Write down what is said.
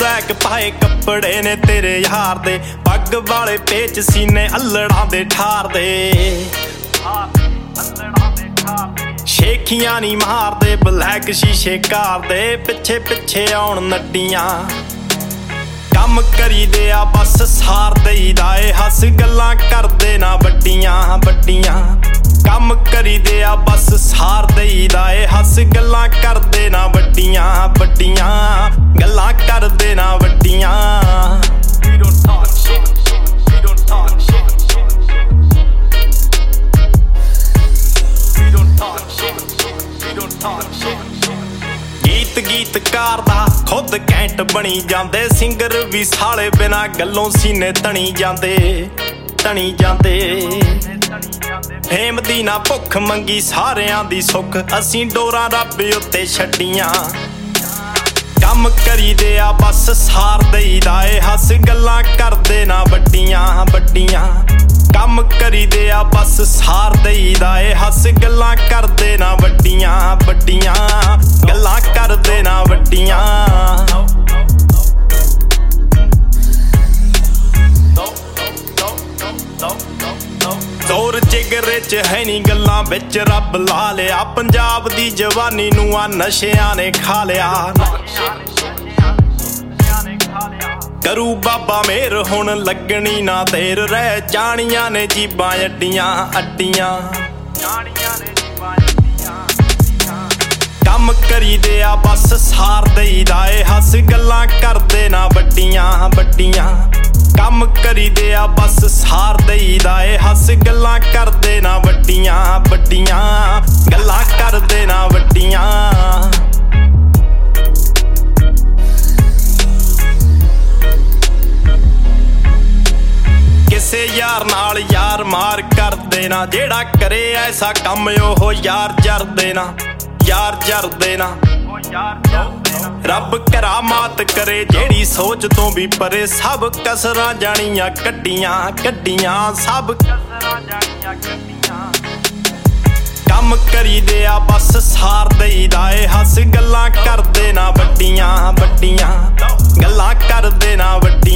ਮੋਜ਼ੈਕ ਪਾਏ ਕੱਪੜੇ ਨੇ ਤੇਰੇ ਯਾਰ ਦੇ, ਪੱਗ ਵਾਲੇ ਪੇਚ ਸੀਨੇ ਅੱਲੜਾਂ ਦੇ ਠਾਰ ਦੇ। ਸ਼ੇਖੀਆਂ ਨੀ ਮਾਰਦੇ ਬਲੈਕ ਸ਼ੀਸ਼ੇ ਕਾਰ ਦੇ, ਪਿੱਛੇ ਪਿੱਛੇ ਆਉਣ ਨੱਡੀਆਂ। ਕੰਮ ਕਰੀਦੇ ਆ ਬਸ ਸਾਰ ਦੇਈਦਾ ਏ, ਹੱਸ ਗੱਲਾਂ ਕਰਦੇ ਨਾ ਵੱਡੀਆਂ ਵੱਡੀਆਂ। ਕੰਮ ਕਰੀਦੇ ਆ ਬਸ ਸਾਰ ਦੇਈਦਾ ਏ, ਹੱਸ ਗੱਲਾਂ ਕਰਦੇ ਨਾ ਵੱਡੀਆਂ ਵੱਡੀਆਂ। ਗੱਲਾਂ ਕਰਦੇ ਨਾ ਵੱਡੀਆਂ। ਗੀਤਕਾਰ ਦਾ ਖੁਦ ਕੈਂਟ ਬਣੀ ਜਾਂਦੇ, ਸਿੰਗਰ ਵੀ ਸਾਲੇ ਬਿਨਾ ਗੱਲੋਂ ਸੀਨੇ ਤਣੀ ਜਾਂਦੇ ਤਣੀ ਜਾਂਦੇ। ਫੇਮ ਦੀ ਨਾ ਭੁੱਖ ਮੰਗੀ ਸਾਰਿਆਂ ਦੀ ਸੁੱਖ, ਅਸੀਂ ਡੋਰਾਂ ਰੱਬ ਉੱਤੇ ਛੱਡੀਆਂ। ਕੰਮ ਕਰੀਦੇ ਆ ਬਸ ਸਾਰ ਦੇਈਦਾ ਏ, ਹੱਸ ਗੱਲਾਂ ਕਰਦੇ ਨਾ ਵੱਡੀਆਂ ਵੱਡੀਆਂ। ਕੰਮ ਕਰੀਦੇ ਆ ਬਸ ਸਾਰ ਦੇਈਦਾ ਏ, ਹੱਸ ਗੱਲਾਂ ਕਰਦੇ ਨਾ ਵੱਡੀਆਂ ਵੱਡੀਆਂ। ਗੱਲਾਂ ਕਰਦੇ ਨਾ ਵੱਡੀਆਂ। ਜ਼ੋਰ ਜਿਗਰੇ ਚ ਹੈ ਨੀ ਗੱਲਾਂ ਵਿੱਚ ਰੱਬ ਲਾ ਲਿਆ, ਪੰਜਾਬ ਦੀ ਜਵਾਨੀ ਨੂੰ ਆ ਨਸ਼ਿਆਂ ਨੇ ਖਾ ਲਿਆ। ਕਰੂ ਬਾਬਾ ਮੇਰ ਹੁਣ ਲੱਗਣੀ ਨਾ ਦੇਰ, ਰਹਿ ਜਾਣੀਆਂ ਨੇ ਜੀਬਾਂ ਅੱਡੀਆਂ ਅੱਡੀਆਂ। ਕੰਮ ਕਰੀਦੇ ਆ ਬਸ ਸਾਰ ਦੇਈਦਾ ਏ, ਹੱਸ ਗੱਲਾਂ ਕਰਦੇ ਨਾ ਵੱਡੀਆਂ ਵੱਡੀਆਂ। ਕੰਮ ਕਰੀਦੇ ਆ ਬਸ ਸਾਰ ਦੇਈਦਾ ਏ, ਹੱਸ ਗੱਲਾਂ ਕਰਦੇ ਨਾ ਵੱਡੀਆਂ ਵੱਡੀਆਂ। ਗੱਲਾਂ ਕਰਦੇ ਨਾ ਵੱਡੀਆਂ। ਕਿਸੇ ਯਾਰ ਨਾਲ ਯਾਰ ਮਾਰ ਕਰਦੇ ਨਾ, ਜਿਹੜਾ ਕਰੇ ਐਸਾ ਕੰਮ ਉਹ ਯਾਰ ਜਰਦੇ ਨਾ ਯਾਰ ਜਰਦੇ ਨਾ। ਰੱਬ ਕਰਾਮਾਤ ਕਰੇ ਜਿਹੜੀ ਸੋਚ ਤੋਂ ਵੀ ਪਰੇ, ਸਭ ਕਸਰਾਂ ਜਾਣੀਆਂ ਕੱਢੀਆਂ ਕੱਢੀਆਂ ਸਭ ਕਸਰਾਂ ਜਾਣੀਆਂ ਕੱਢੀਆਂ। ਕੰਮ ਕਰੀਦੇ ਆ ਬਸ ਸਾਰ ਦੇਈਦਾ ਏ, ਹੱਸ ਗੱਲਾਂ ਕਰਦੇ ਨਾ ਵੱਡੀਆਂ ਵੱਡੀਆਂ। ਗੱਲਾਂ ਕਰਦੇ ਨਾ ਵੱਡੀਆਂ।